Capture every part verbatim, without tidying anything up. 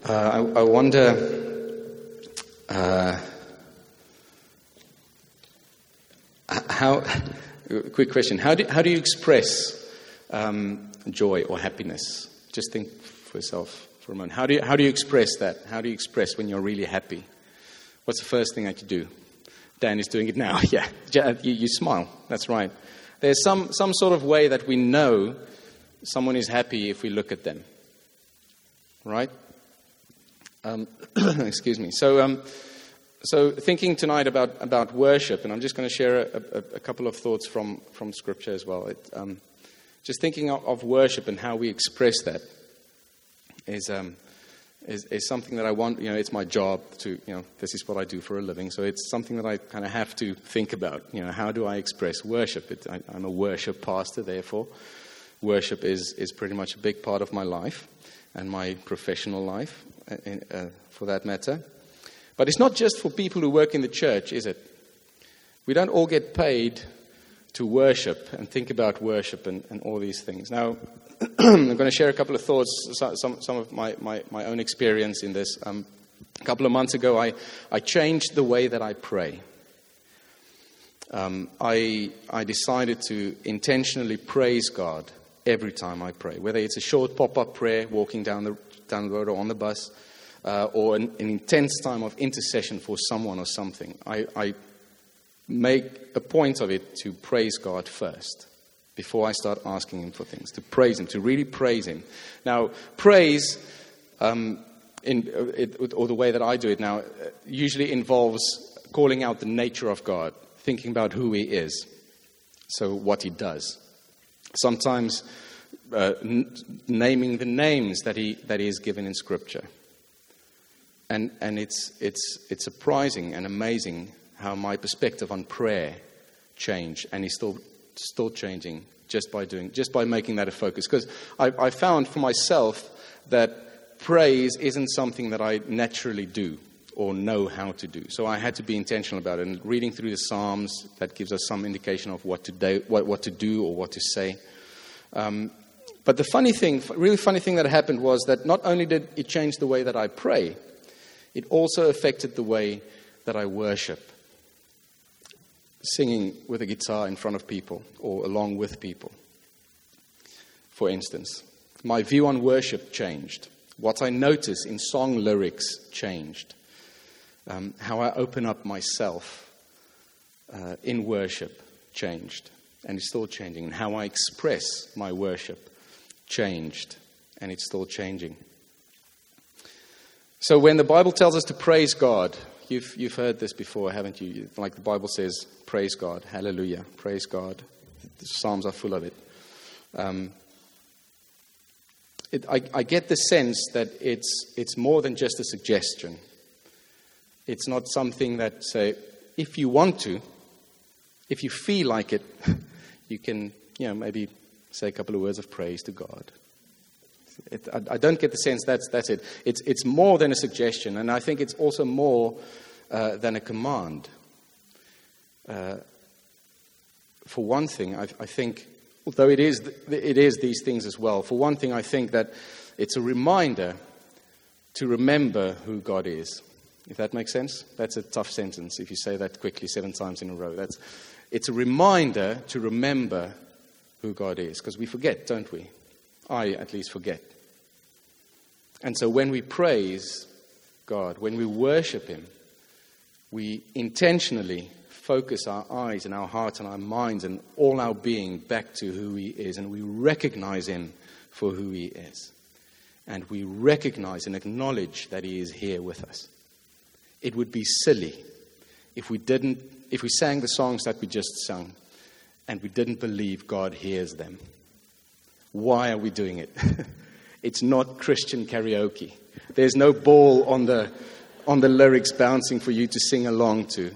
Uh, I, I wonder uh, how. Quick question: How do how do you express um, joy or happiness? Just think for yourself for a moment. How do you how do you express that? How do you express when you're really happy? What's the first thing that you do? Dan is doing it now. Yeah, you, you smile. That's right. There's some some sort of way that we know someone is happy if we look at them. Right? Um, excuse me. So, um, so thinking tonight about, about worship, and I'm just going to share a, a, a couple of thoughts from, from Scripture as well. It, um, just thinking of, of worship and how we express that is, um, is is something that I want. You know, it's my job to. You know, this is what I do for a living. So it's something that I kind of have to think about. You know, how do I express worship? It, I, I'm a worship pastor, therefore, worship is is pretty much a big part of my life and my professional life. Uh, for that matter. But it's not just for people who work in the church, is it? We don't all get paid to worship and think about worship and, and all these things. Now, I'm going to share a couple of thoughts, some, some of my, my, my own experience in this. Um, a couple of months ago, I, I changed the way that I pray. Um, I, I decided to intentionally praise God every time I pray, whether it's a short pop-up prayer, walking down the down the road or on the bus, uh, or an, an intense time of intercession for someone or something. I, I make a point of it to praise God first, before I start asking Him for things, to praise Him, to really praise Him. Now, praise, um, in, it, or the way that I do it now, usually involves calling out the nature of God, thinking about who He is, so what He does. Sometimes Uh, n- naming the names that he that he is given in Scripture, and and it's it's it's surprising and amazing how my perspective on prayer changed, and is still still changing just by doing just by making that a focus. Because I, I found for myself that praise isn't something that I naturally do or know how to do. So I had to be intentional about it. And reading through the Psalms, that gives us some indication of what to do, what what to do or what to say. Um, But the funny thing, really funny thing that happened was that not only did it change the way that I pray, it also affected the way that I worship. Singing with a guitar in front of people or along with people, for instance. My view on worship changed. What I notice in song lyrics changed. Um, how I open up myself uh, in worship changed. And it's still changing. And how I express my worship changed, and it's still changing. So when the Bible tells us to praise God, you've you've heard this before, haven't you? Like the Bible says, praise God, hallelujah, praise God. The Psalms are full of it. Um, it I, I get the sense that it's it's more than just a suggestion. It's not something that, say, if you want to, if you feel like it, you can, you know, maybe say a couple of words of praise to God. It, I, I don't get the sense that's that's it. It's it's more than a suggestion, and I think it's also more uh, than a command. Uh, for one thing, I, I think, although it is it is these things as well. For one thing, I think that it's a reminder to remember who God is. If that makes sense, that's a tough sentence. If you say that quickly seven times in a row, that's it's a reminder to remember who God is, because we forget, don't we? I at least forget. And so when we praise God, when we worship Him, we intentionally focus our eyes and our hearts and our minds and all our being back to who He is, and we recognize Him for who He is. And we recognize and acknowledge that He is here with us. It would be silly if we didn't, if we sang the songs that we just sung, and we didn't believe God hears them. Why are we doing it? It's not Christian karaoke. There's no ball on the on the lyrics bouncing for you to sing along to.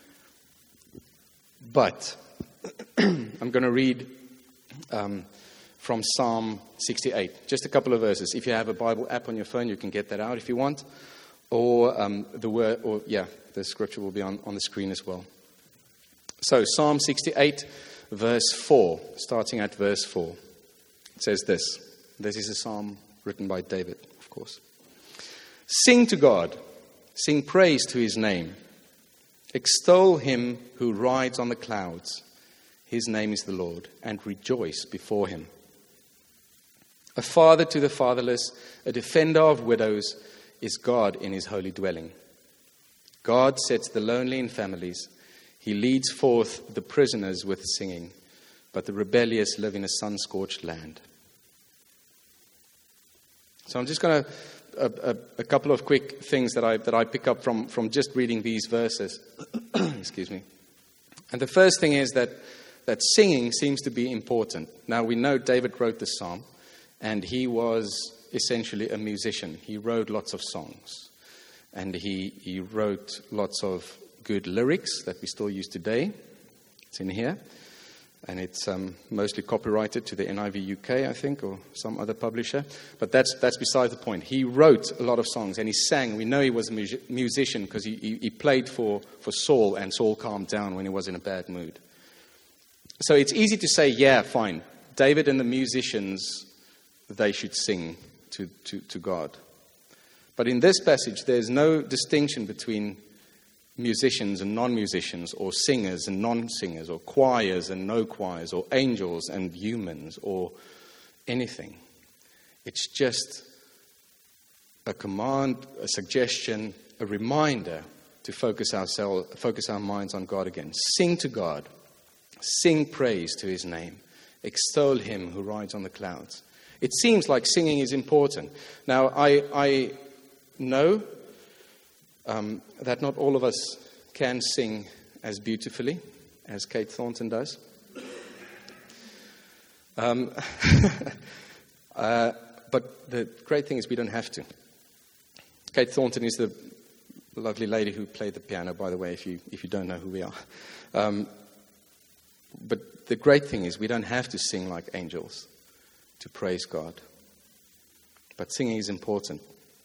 But I'm going to read um, from Psalm sixty-eight, just a couple of verses. If you have a Bible app on your phone, you can get that out if you want. Or um, the word, or yeah, the scripture will be on, on the screen as well. So Psalm sixty-eight. Verse four, starting at verse four, it says this. This is a psalm written by David, of course. Sing to God. Sing praise to his name. Extol him who rides on the clouds. His name is the Lord, and rejoice before him. A father to the fatherless, a defender of widows, is God in his holy dwelling. God sets the lonely in families. He leads forth the prisoners with singing, but the rebellious live in a sun-scorched land. So I'm just going to, a, a, a couple of quick things that I that I pick up from, from just reading these verses. Excuse me. And the first thing is that, that singing seems to be important. Now we know David wrote this psalm, and he was essentially a musician. He wrote lots of songs, and he, he wrote lots of good lyrics that we still use today. It's in here, and it's um, mostly copyrighted to the N I V U K, I think, or some other publisher. But that's that's beside the point. He wrote a lot of songs, and he sang. We know he was a mu- musician because he, he, he played for, for Saul, and Saul calmed down when he was in a bad mood. So it's easy to say, yeah, fine, David and the musicians, they should sing to, to, to God. But in this passage, there's no distinction between musicians and non-musicians, or singers and non-singers, or choirs and no choirs, or angels and humans, or anything. It's just a command, a suggestion, a reminder to focus ourselves, focus our minds on God again. Sing to God. Sing praise to his name. Extol him who rides on the clouds. It seems like singing is important. Now, I, I know Um, that not all of us can sing as beautifully as Kate Thornton does. Um, uh, but the great thing is we don't have to. Kate Thornton is the lovely lady who played the piano, by the way, if you if you don't know who we are. Um, but the great thing is we don't have to sing like angels to praise God. But singing is important.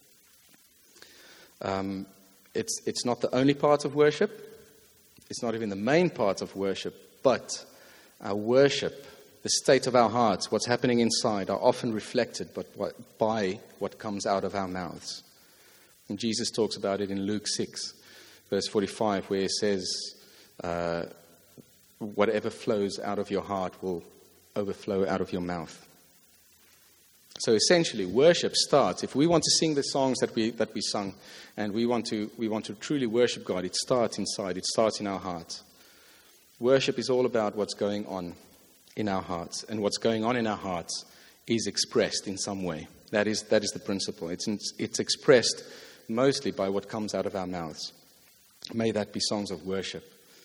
Um, It's it's not the only part of worship. It's not even the main part of worship. But our worship, the state of our hearts, what's happening inside, are often reflected but what, by what comes out of our mouths. And Jesus talks about it in Luke six, verse forty-five, where he says, uh, whatever flows out of your heart will overflow out of your mouth. So essentially, worship starts, if we want to sing the songs that we that we sung, and we want to we want to truly worship God, it starts inside, it starts in our hearts. Worship is all about what's going on in our hearts, and what's going on in our hearts is expressed in some way. That is that is the principle. It's it's expressed mostly by what comes out of our mouths. May that be songs of worship.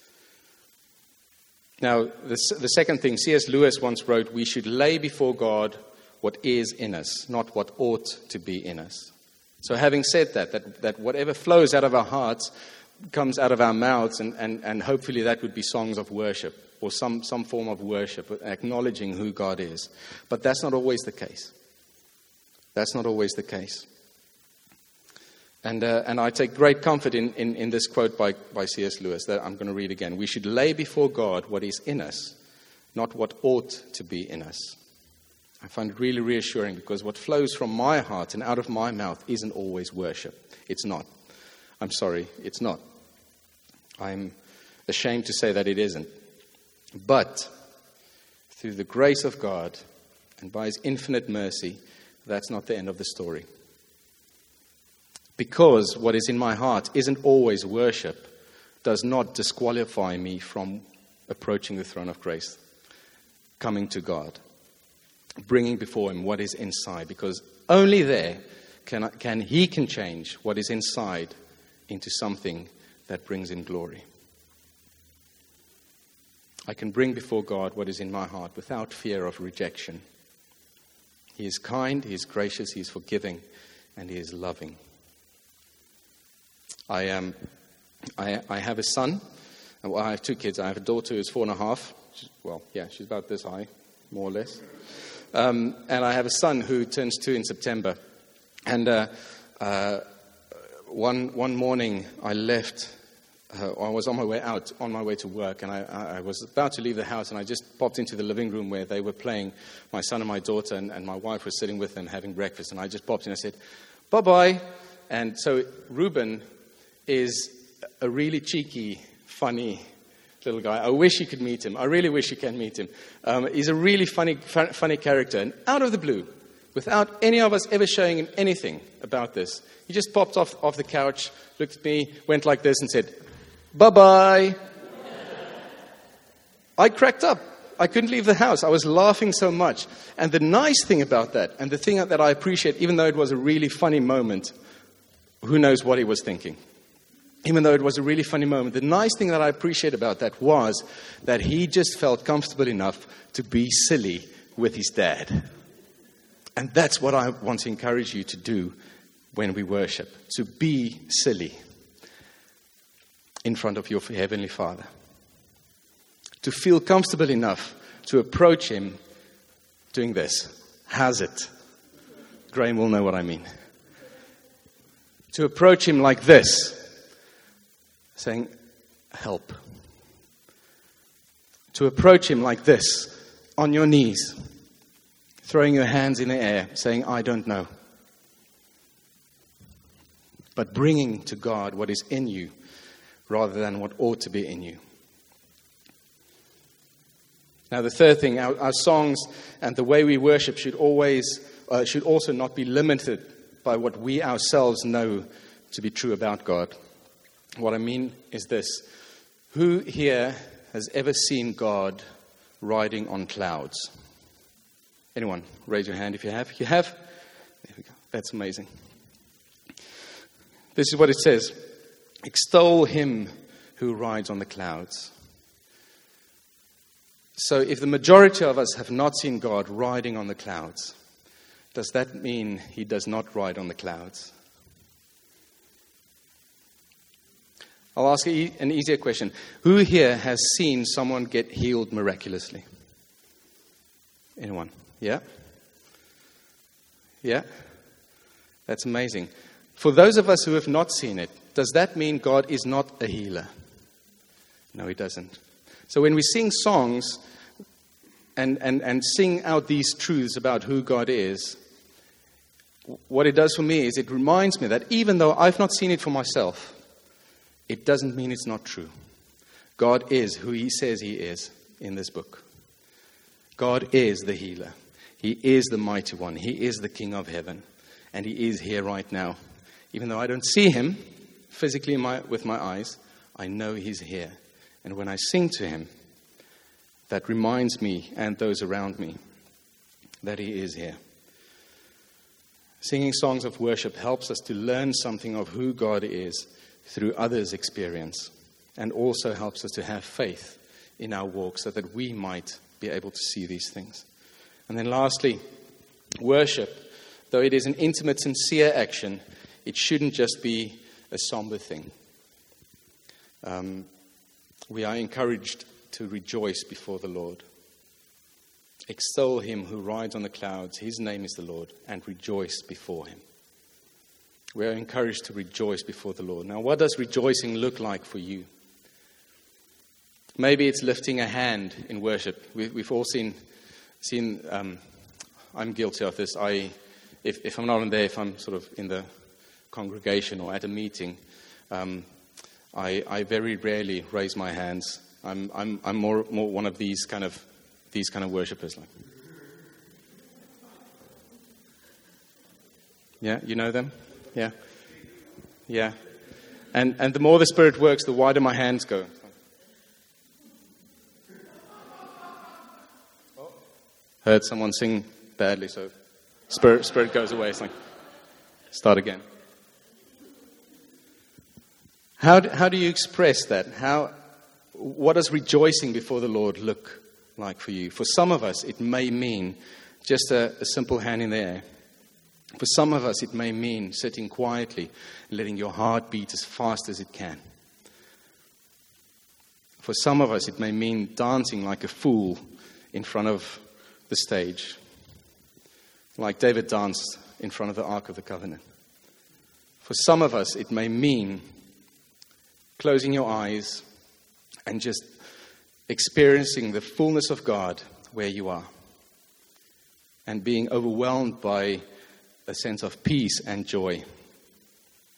Now, the, the second thing, C S Lewis once wrote, we should lay before God what is in us, not what ought to be in us. So having said that, that, that whatever flows out of our hearts comes out of our mouths, and, and, and hopefully that would be songs of worship, or some, some form of worship, acknowledging who God is. But that's not always the case. That's not always the case. And uh, and I take great comfort in, in, in this quote by, by C S Lewis that I'm going to read again. We should lay before God what is in us, not what ought to be in us. I find it really reassuring, because what flows from my heart and out of my mouth isn't always worship. It's not. I'm sorry, it's not. I'm ashamed to say that it isn't. But through the grace of God and by his infinite mercy, that's not the end of the story. Because what is in my heart isn't always worship, does not disqualify me from approaching the throne of grace, coming to God, bringing before him what is inside, because only there can, can he can change what is inside into something that brings him glory. I can bring before God what is in my heart without fear of rejection. He is kind, he is gracious, he is forgiving, and he is loving. I am. I, I have a son. Well, I have two kids. I have a daughter who's four and a half. She's, well, yeah, she's about this high, more or less. Um, and I have a son who turns two in September. And uh, uh, one one morning I left, uh, I was on my way out, on my way to work, and I, I was about to leave the house, and I just popped into the living room where they were playing, my son and my daughter, and, and my wife was sitting with them having breakfast. And I just popped in and I said, bye-bye. And so Reuben is a really cheeky, funny little guy. I wish you could meet him. I really wish you can meet him. Um, he's a really funny, fu- funny character. And out of the blue, without any of us ever showing him anything about this, he just popped off, off the couch, looked at me, went like this and said, "Bye-bye." I cracked up. I couldn't leave the house. I was laughing so much. And the nice thing about that, and the thing that I appreciate, even though it was a really funny moment, who knows what he was thinking? Even though it was a really funny moment, the nice thing that I appreciate about that was that he just felt comfortable enough to be silly with his dad. And that's what I want to encourage you to do when we worship, to be silly in front of your Heavenly Father. To feel comfortable enough to approach him doing this. Has it? Graham will know what I mean. To approach him like this, saying, "Help." To approach him like this, on your knees, throwing your hands in the air, saying, "I don't know." But bringing to God what is in you rather than what ought to be in you. Now, the third thing, our, our songs and the way we worship should always, uh, should also not be limited by what we ourselves know to be true about God. What I mean is this. Who here has ever seen God riding on clouds? Anyone? Raise your hand if you have. You have? There we go. That's amazing. This is what it says. Extol him who rides on the clouds. So if the majority of us have not seen God riding on the clouds, does that mean he does not ride on the clouds? I'll ask an easier question. Who here has seen someone get healed miraculously? Anyone? Yeah? Yeah? That's amazing. For those of us who have not seen it, does that mean God is not a healer? No, he doesn't. So when we sing songs and, and, and sing out these truths about who God is, what it does for me is it reminds me that even though I've not seen it for myself, it doesn't mean it's not true. God is who he says he is in this book. God is the healer. He is the mighty one. He is the King of heaven. And he is here right now. Even though I don't see him physically in my, with my eyes, I know he's here. And when I sing to him, that reminds me and those around me that he is here. Singing songs of worship helps us to learn something of who God is through others' experience, and also helps us to have faith in our walk so that we might be able to see these things. And then lastly, worship, though it is an intimate, sincere action, it shouldn't just be a somber thing. Um, we are encouraged to rejoice before the Lord. Extol him who rides on the clouds. His name is the Lord, and rejoice before him. We are encouraged to rejoice before the Lord. Now, what does rejoicing look like for you? Maybe it's lifting a hand in worship. We, we've all seen, seen um, I'm guilty of this. I, if, if I'm not in there, if I'm sort of in the congregation or at a meeting, um, I, I very rarely raise my hands. I'm, I'm, I'm more, more one of these kind of, these kind of worshipers. Like, yeah, you know them? Yeah. Yeah. And and the more the Spirit works, the wider my hands go. Heard someone sing badly, so Spirit Spirit goes away. It's like, start again. How do, how do you express that? How what does rejoicing before the Lord look like for you? For some of us, it may mean just a, a simple hand in the air. For some of us, it may mean sitting quietly and letting your heart beat as fast as it can. For some of us, it may mean dancing like a fool in front of the stage, like David danced in front of the Ark of the Covenant. For some of us, it may mean closing your eyes and just experiencing the fullness of God where you are and being overwhelmed by a sense of peace and joy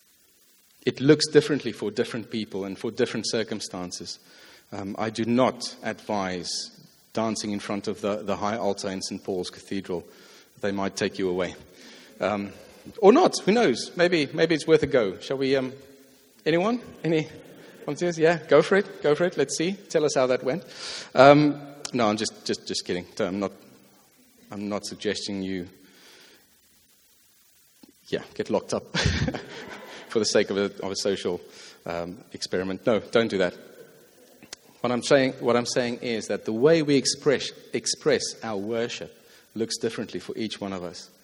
It looks differently for different people and for different circumstances. Um, I do not advise dancing in front of the, the high altar in Saint Paul's Cathedral. They might take you away. Um, or not, who knows? Maybe maybe it's worth a go. Shall we, um, anyone? Any volunteers? Yeah, go for it, go for it. Let's see. Tell us how that went. Um, no, I'm just, just, just kidding. I'm not, I'm not suggesting you, yeah, get locked up for the sake of a, of a social um, experiment. No, don't do that. What I'm saying, what I'm saying is that the way we express express our worship looks differently for each one of us.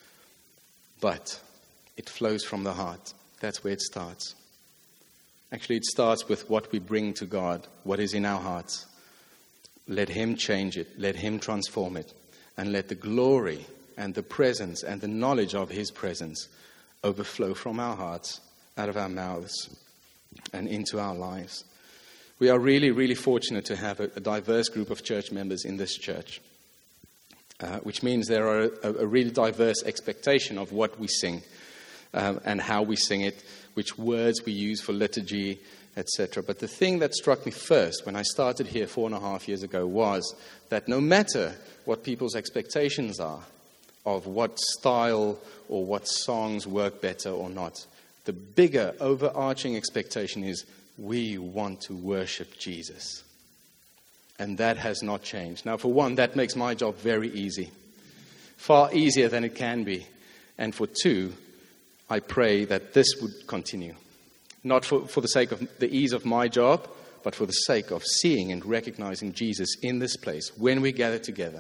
But it flows from the heart. That's where it starts. Actually, it starts with what we bring to God, what is in our hearts. Let Him change it. Let Him transform it. And let the glory and the presence and the knowledge of His presence overflow from our hearts, out of our mouths, and into our lives. We are really, really fortunate to have a, a diverse group of church members in this church, uh, which means there are a, a really diverse expectation of what we sing um, and how we sing it, which words we use for liturgy, et cetera. But the thing that struck me first when I started here four and a half years ago was that no matter what people's expectations are of what style or what songs work better or not, the bigger overarching expectation is we want to worship Jesus. And that has not changed. Now, for one, that makes my job very easy. Far easier than it can be. And for two, I pray that this would continue. Not for, for the sake of the ease of my job, but for the sake of seeing and recognizing Jesus in this place when we gather together.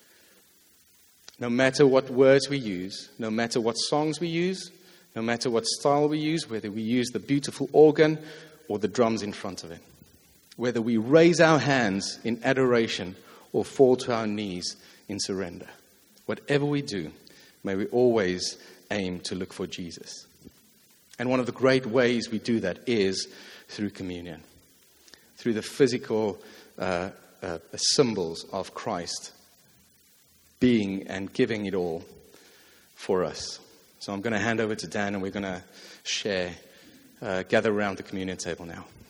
No matter what words we use, no matter what songs we use, no matter what style we use, whether we use the beautiful organ or the drums in front of it, whether we raise our hands in adoration or fall to our knees in surrender. Whatever we do, may we always aim to look for Jesus. And one of the great ways we do that is through communion, through the physical uh, uh, symbols of Christ being and giving it all for us. So I'm going to hand over to Dan and we're going to share, uh, gather around the communion table now.